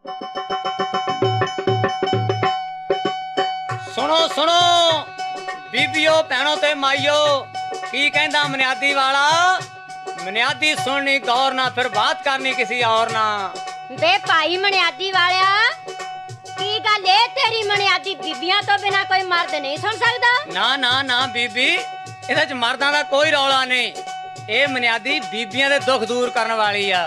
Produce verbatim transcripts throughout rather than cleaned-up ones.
सुनो सुनो बीबियो भैनों ते माइयो की कहंदा मनियादी वाला। मनियादी सुननी गौर ना, फिर बात करनी किसी और ना। बे भाई मनियादी वालिया की गल ए तेरी मनियादी बीबियां तो बिना कोई मर्द नहीं सुन सकदा? ना ना ना बीबी, इहदे च मर्दां दा कोई रौला नहीं। ਇਹ ਮਨਿਆਦੀ ਬੀਬੀਆਂ ਦੇ ਦੁੱਖ ਦੂਰ ਕਰਨ ਵਾਲੀ ਆ।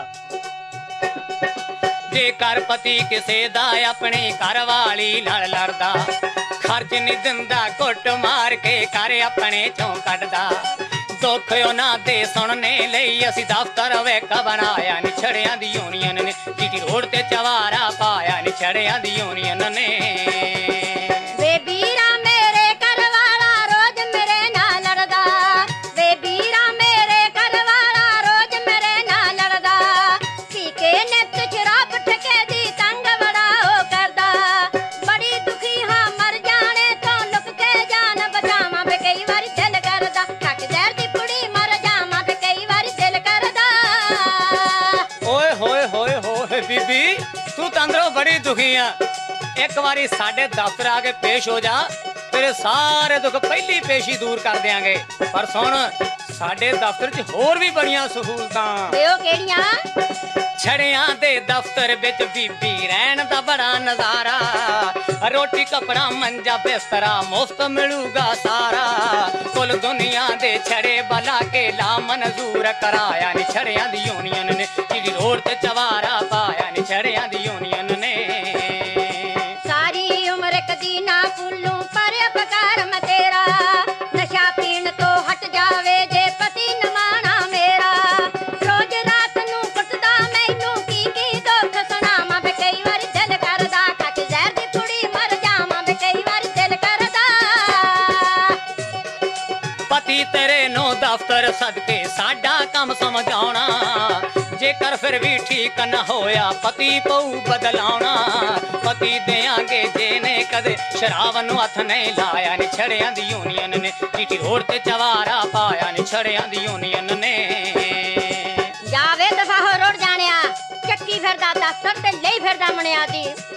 ਜੇਕਰ ਪਤੀ ਕਿਸੇ ਦਾ ਆਪਣੇ ਘਰ ਵਾਲੀ ਨਾਲ ਲੜਦਾ, ਖਰਚ ਨਹੀਂ ਦਿੰਦਾ, ਘੁੱਟ ਮਾਰ ਕੇ ਘਰ ਆਪਣੇ ਚੋਂ ਕੱਢਦਾ, ਦੁੱਖ ਉਹਨਾਂ ਦੇ ਸੁਣਨੇ ਲਈ ਅਸੀਂ ਦਫ਼ਤਰ ਵੇਖ ਬਣਾਇਆ ਨੀ ਛੜਿਆਂ ਦੀ ਯੂਨੀਅਨ ਨੇ, ਜੀਟੀ ਰੋਡ ਤੇ ਚਵਾਰਾ ਪਾਇਆ ਨੀ ਛੜਿਆਂ ਦੀ ਯੂਨੀਅਨ ਨੇ। ਬੇਬੀਰਾ ਮੇਰੇ ਘਰ ਵਾਲਾ ਰੋਜ਼ ਮੇਰੇ ਨਾਲ ਲੜਦਾ, ਬੇਬੀਰਾ ਮੇਰੇ ਘਰ ਵਾਲਾ ਰੋਜ਼ ਮੇਰੇ ਨਾਲ ਲੜਦਾ, ਪੀ ਕੇ ਨਿੱਤ ਸ਼ਰਾਬ ਠਕੇ ਦੀ ਤੰਗ ਬੜਾ ਉਹ ਕਰਦਾ, ਬੜੀ ਦੁਖੀ ਹਾਂ ਮਰ ਜਾਣੇ ਤੋਂ ਲੁਕ ਕੇ ਜਾਨ ਬਚਾਵਾਂ ਵੇ ਕਈ ਵਾਰੀ ਦਿਲ ਕਰਦਾ, ਠੱਕ ਜ਼ਹਿਰ ਦੀ ਪੁੜੀ ਮਰ ਜਾਵਾਂ ਵੇ ਕਈ ਵਾਰੀ ਦਿਲ ਕਰਦਾ। ਓਏ ਹੋਏ ਹੋਏ ਹੋਏ ਬੀਬੀ, ਤੂੰ ਤਾਂ ਅੰਦਰੋਂ ਬੜੀ ਦੁਖੀ ਆ। ਇੱਕ ਵਾਰੀ ਸਾਡੇ ਦਫ਼ਤਰ ਆ ਕੇ ਪੇਸ਼ ਹੋ ਜਾ, ਤੇਰੇ ਸਾਰੇ ਦੁੱਖ ਪਹਿਲੀ ਪੇਸ਼ੀ ਦੂਰ ਕਰ ਦਿਆਂਗੇ। ਪਰ ਸੁਣ, ਸਾਡੇ ਦਫ਼ਤਰ 'ਚ ਹੋਰ ਵੀ ਬੜੀਆਂ ਸਹੂਲਤਾਂ। ਤੇ ਉਹ ਕਿਹੜੀਆਂ? ਛੜਿਆਂ ਦੇ ਦਫ਼ਤਰ ਵਿੱਚ ਬੀਬੀ ਰਹਿਣ ਦਾ ਬੜਾ ਨਜ਼ਾਰਾ, ਰੋਟੀ ਕਪੜਾ ਮੰਜਾ ਬਿਸਤਰਾ ਮੁਫਤ ਮਿਲੂਗਾ ਸਾਰਾ, ਕੁੱਲ ਦੁਨੀਆ ਦੇ ਛੜੇ ਬਲਾ ਕੇ ਲਾ ਮਨਜ਼ੂਰ ਕਰਾਇਆ ਨੀ ਛੜਿਆਂ ਦੀ ਯੂਨੀਅਨ ਨੇ, ਜਿਹੜੀ ਰੋਡ ਤੇ ਚਵਾਰਾ ਪਾਇਆ ਨੀ ਛੜਿਆਂ ਦੀ ਯੂਨੀਅਨ ਨੇ। ਸਾਰੀ ਉਮਰ ਕਦੀ ਨਾ ਭੁੱਲੂ ਪਰ ਅਪਕਰਮ ਤੇਰਾ, ਨਸ਼ਾ ਪੀਣ ਤੋਂ ਹਟ ਜਾਵੇ ਜੇ ਪਤੀ ਨਮਾਣਾ ਮੇਰਾ, ਰੋਜ਼ ਰਾਤ ਨੂੰ ਕੁੱਟਦਾ ਮੈਨੂੰ ਕੀ ਕੀ ਦੁੱਖ ਸੁਣਾਵਾਂ ਵੇ ਕਈ ਵਾਰੀ ਦਿਲ ਕਰਦਾ, ਖੱਟ ਜ਼ਹਿਰ ਦੀ ਪੁੜੀ ਮਰ ਜਾਵਾਂ ਵੇ ਕਈ ਵਾਰੀ ਦਿਲ ਕਰਦਾ। ਪਤੀ ਤੇਰੇ ਨੂੰ ਦਫ਼ਤਰ ਸਦਕੇ ਸਾਡਾ ਕੰਮ ਸਮਝਾਉਣਾ, ਜੇਕਰ ਫਿਰ ਵੀ ਠੀਕ ਨਾ ਹੋਇਆ ਪਤੀ ਪਊ ਬਦਲਾਉਣਾ, ਪਤੀ ਦਿਆਂਗੇ ਜੇ ਨੇ ਕਦੇ ਸ਼ਰਾਬ ਨੂੰ ਹੱਥ ਨਹੀਂ ਲਾਇਆ ਨੀ ਛੜਿਆਂ ਦੀ ਯੂਨੀਅਨ ਨੇ, ਜੀਟੀ ਰੋਡ ਤੇ ਚਵਾਰਾ ਪਾਇਆ ਨੀ ਛੜਿਆਂ ਦੀ ਯੂਨੀਅਨ ਨੇ। ਜਾਵੇ ਦਫਾ ਹੋ ਰੋੜ ਜਾਣਿਆ, ਚੱਕੀ ਫਿਰਦਾ ਦਫ਼ਤਰ ਤੇ ਲਈ ਫਿਰਦਾ ਮਨਿਆਦੀ।